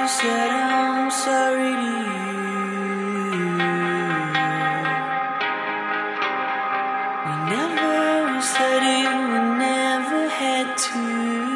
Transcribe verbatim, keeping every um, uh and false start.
said I'm sorry to you. We never said it, we never had to.